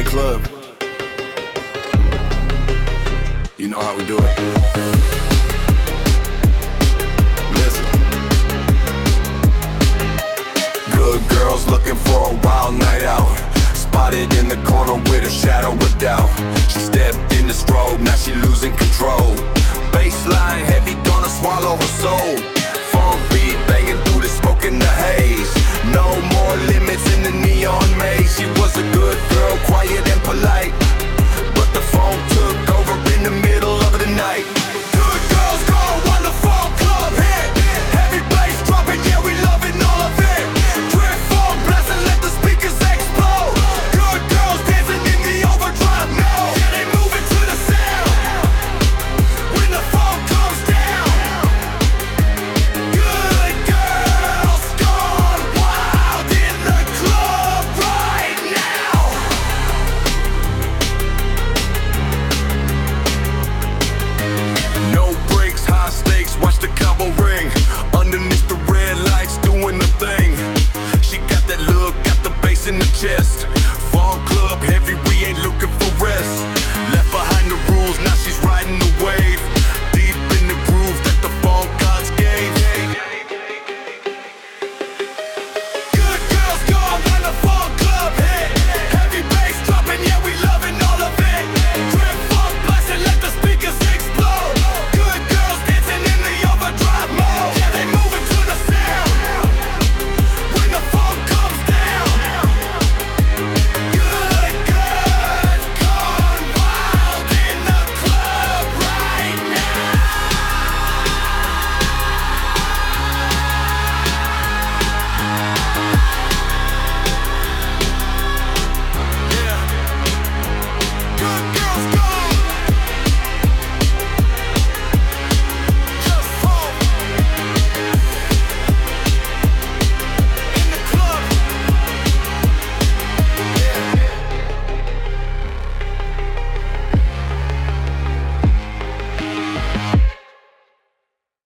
club. You know how we do it. Listen. Good girls looking for a wild night out. Spotted in the corner with a shadow of doubt. She stepped in the strobe, now she losing control. Baseline heavy, gonna swallow her soul. Funk beat banging through the smoke and the haze. No more limits in the neon maze. She was a good girl, quiet and polite.